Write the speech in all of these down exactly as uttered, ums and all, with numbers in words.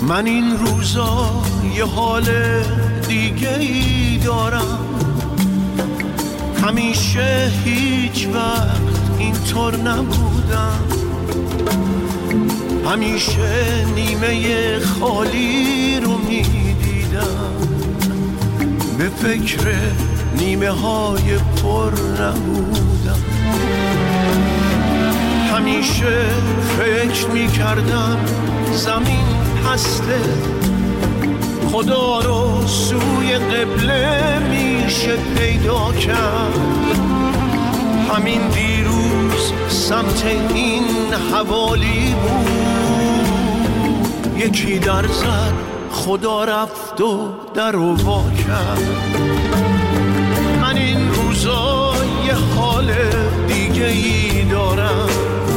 من این روزا یه حال دیگه ای دارم، همیشه هیچ وقت اینطور نبودم، همیشه نیمه خالی رو میدیدم، به فکر نیمه های پر نبودم. همیشه فکر میکردم زمین هسته، خدا رو سوی قبله میشه پیدا کرد. همین دیروز سمت این حوالی بود، یکی در زد خدا رفت و در رو وا کرد. من این روزا یه حال دیگه ای دارم،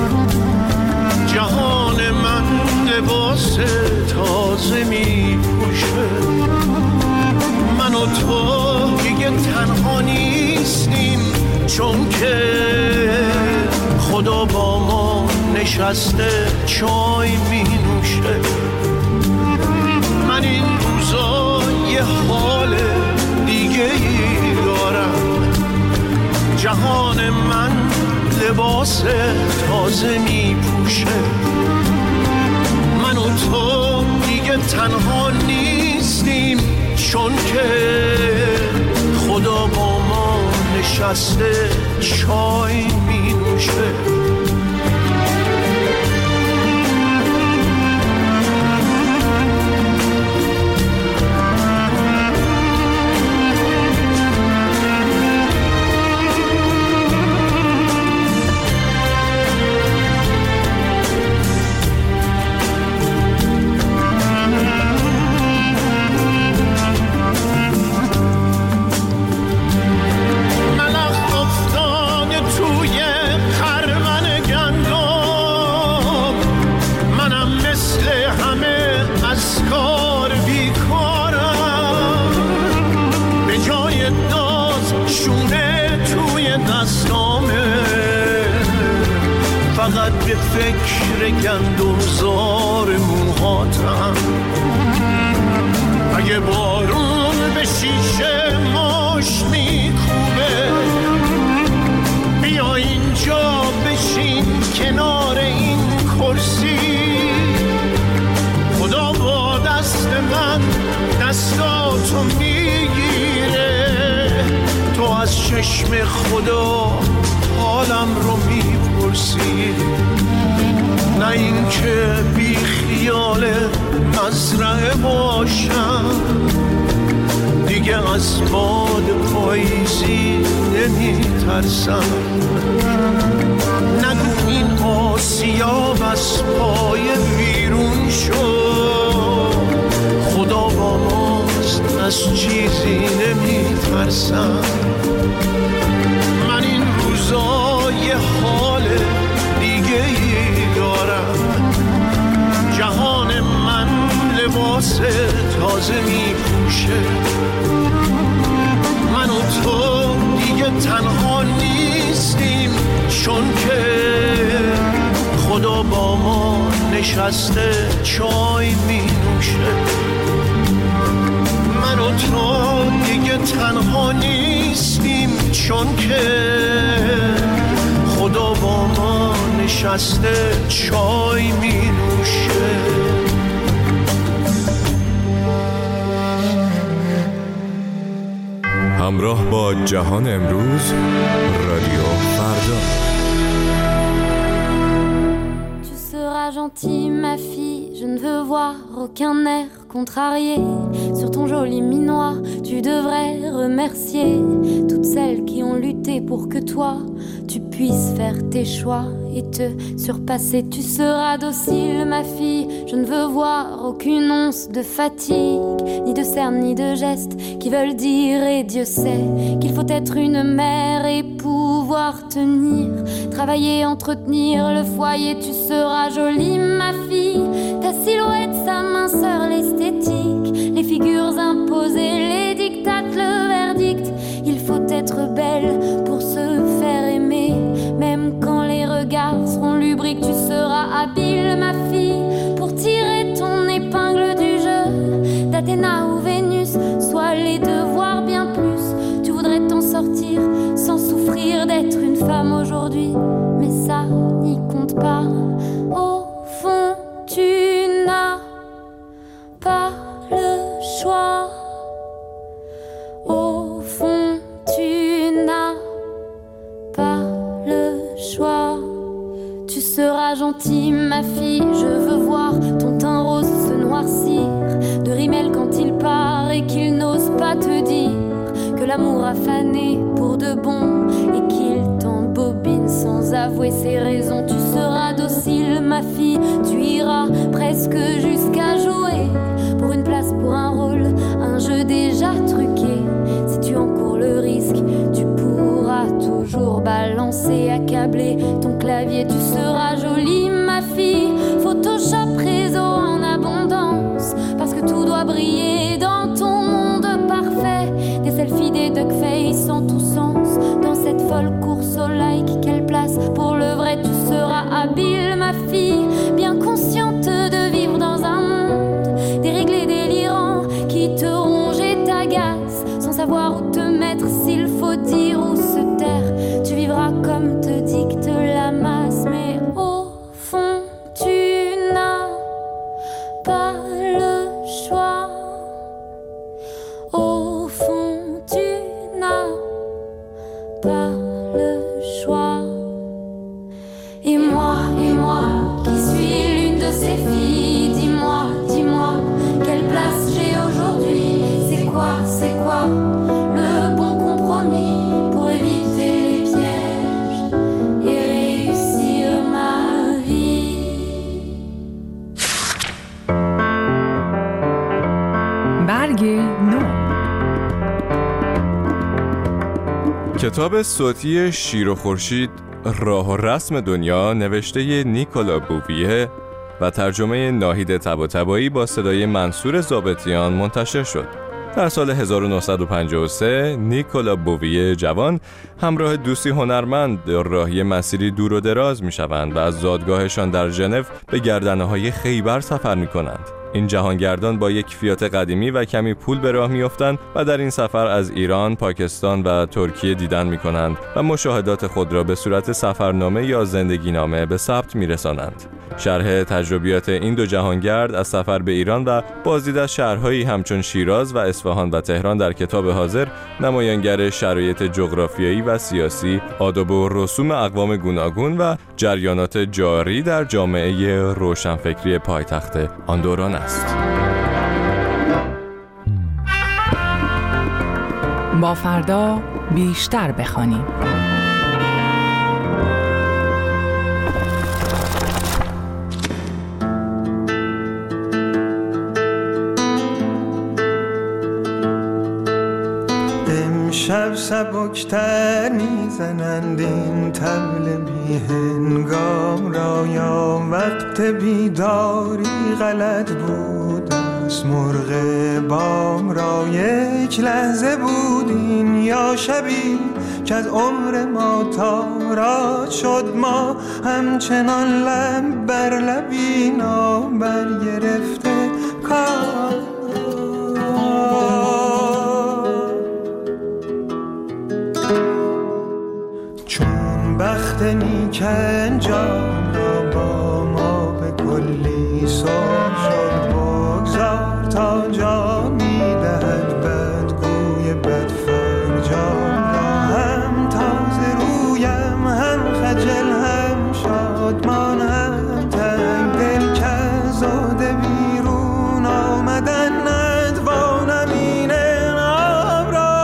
جهان من لباس تازه می پوشه، من و تو دیگه تنها نیستیم، چون که خدا با ما نشسته چای می نوشه. من این روزا یه حال دیگه ای دارم، جهان من لباس تازه می پوشه، من و تو دیگه تنها نیستیم، چون که خدا با ما نشسته چای می نوشه. فقط به فکر گندمزار موهاتم، اگه بارون به شیشه ماش میکوبه، بیا اینجا بشین کنار این کرسی، خدا با دست من دستاتو میگیره، تو از چشم خدا حالم رو میپرسی، نه این که بی خیال مزرعه باشم، دیگه از باد پاییزی نمیترسم، نگو این آسیاب از پای بیرون شد، خدا با ماست از چیزی نمیترسم. من این روزا یه حال دیگه ای دارم، جهان من لباس تازه می پوشه، من و تو دیگه تنها نیستیم، چون که خدا با ما نشسته چای می نوشه. من و تو دیگه تنها نیستیم، چون که خدا با ما نشسته چای می نوشه. همراه با جهان امروز، رادیو فردا. Tu seras gentille ma fille, je ne veux voir aucun air contrarié. Sur ton joli minois, tu devrais remercier toutes celles qui ont lutté pour que toi, tu puisses faire tes choix et te surpasser. Tu seras docile ma fille, je ne veux voir aucune once de fatigue, ni de cernes ni de gestes qui veulent dire, et Dieu sait qu'il faut être une mère et pouvoir tenir, travailler, entretenir le foyer. Tu seras jolie ma fille, ta silhouette, sa minceur, l'esthétique, les figures imposées, les dictates, le verdict. Il faut être belle pour se faire aimer, même quand les regards seront lubriques. Tu seras habile ma fille pour tirer ton épingle du compte pas. Au fond, tu n'as pas le choix. Au fond, tu n'as pas le choix. Tu seras gentille, ma fille, je veux voir ton teint rose se noircir de rimel quand il part et qu'il n'ose pas te dire que l'amour a fané pour de bon et qu'il t'embobine sans avouer ses raisons. Tu seras docile, ma fille, tu iras presque jusqu'à jouer pour une place, pour un rôle, un jeu déjà truqué. Si tu encours le risque, tu pourras toujours balancer, accabler ton clavier. Tu seras jolie, ma fille, Photoshop réseau en abondance, parce que tout doit briller dans ton monde parfait. Des selfies, des duckface en tous sens, dans cette folle course au like. Quelle place pour le vrai? Tu seras habile, ma fille, bien consciente de vivre dans un monde déréglé, délirant, qui te ronge et t'agace, sans savoir où te mettre, s'il faut dire ou se taire. Tu vivras comme te dicte la masse, mais au fond, tu n'as pas le choix. Au fond, tu n'as pas le choix. Et moi, et moi, qui suis l'une de ces filles, dis-moi, dis-moi, quelle place j'ai aujourd'hui? C'est quoi, c'est quoi le bon compromis pour éviter les pièges et réussir ma vie? برگ نو. کتاب صوتی شیر و خورشید، راه و رسم دنیا، نوشته نیکولا بوویه و ترجمه ناهید طباطبایی با صدای منصور ضابطیان منتشر شد. در سال هزار و نهصد و پنجاه و سه نیکولا بوویه جوان همراه دوستی هنرمند راهی مسیری دور و دراز می شوند و از زادگاهشان در ژنو به گردنه‌های خیبر سفر می کنند. این جهانگردان با یک فیات قدیمی و کمی پول به راه میافتند و در این سفر از ایران، پاکستان و ترکیه دیدن میکنند و مشاهدات خود را به صورت سفرنامه یا زندگینامه به ثبت میرسانند. شرح تجربیات این دو جهانگرد از سفر به ایران و بازدید از شهرهایی همچون شیراز و اصفهان و تهران در کتاب حاضر نمایانگر شرایط جغرافیایی و سیاسی، آداب و رسوم اقوام گوناگون و جریانات جاری در جامعه روشنفکری پایتخت آن دوران است. با فردا بیشتر بخوانیم. امشب سبکتر میزنند این طبل بی هنگام را، یا وقت بیداری غلط بود است مرغ بام را. یک لحظه بودیم یا شبی که از عمر ما تارا شد، ما همچنان لب بر لبی نابر گرفته کار. چون بخت نیک انجام را با ما به کلی سر شد، بگذار تا جا میدهد بدگوی بدفرجام را. هم تازه رویم هم خجل هم شادمان هم تنگ دل که زاده بیرون آمدن ندوانم این انعام را.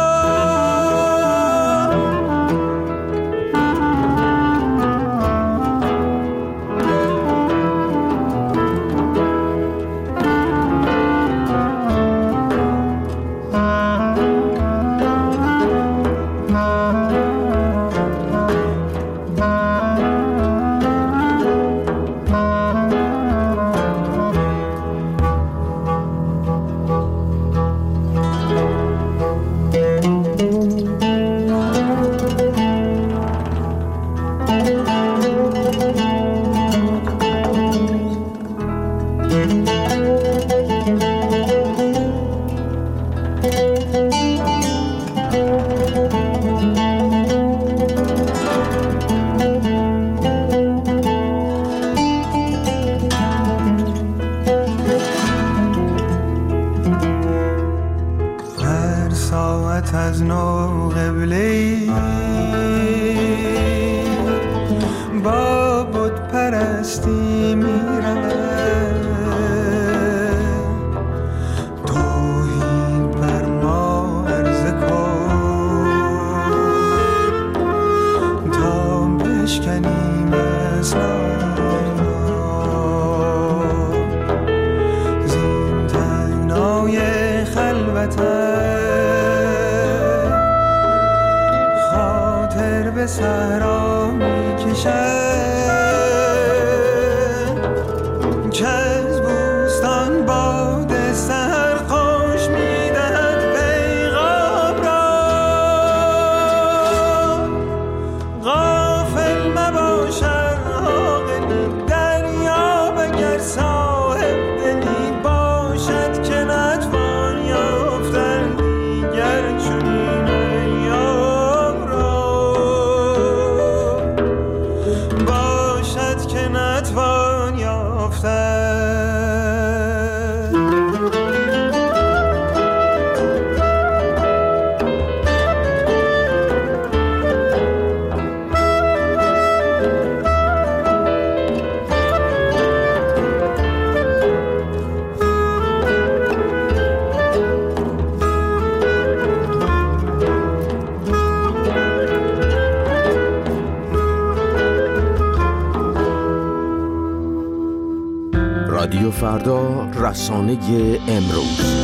رادیو فردا، رسانه امروز.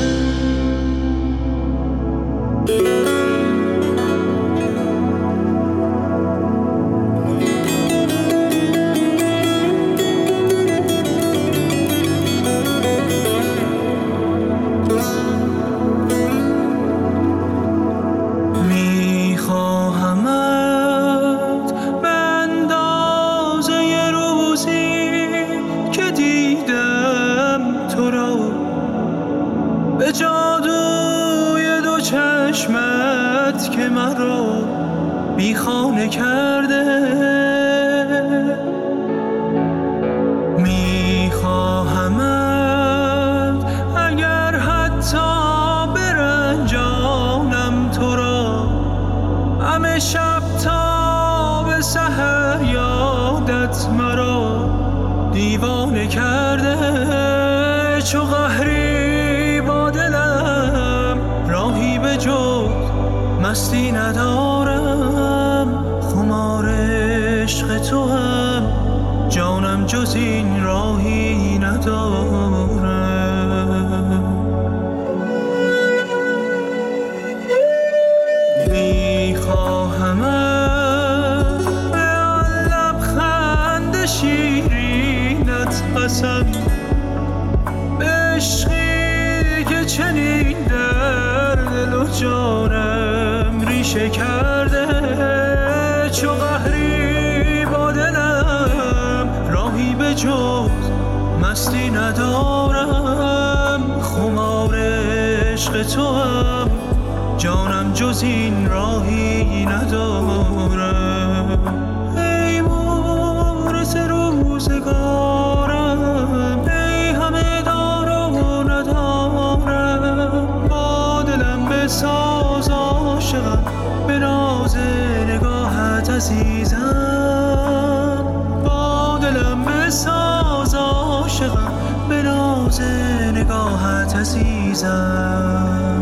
مستی ندارم، خمار عشق تو هم جانم جز این راهی ندارم. میخواهمم به آن لبخند شیرینت قسم، به عشقی که چنین در دل و جانم ریشه کرده، چو قهری با دلم راهی به جز مستی ندارم، خمار عشق تو هم جانم جز این راهی ندارم. ای مورث روزگارم، ای همه دار و ندارم، با دلم بساز عاشقم، به ناز نگاهت عزیزم، با دلم بساز عاشقم، به ناز نگاهت عزیزم.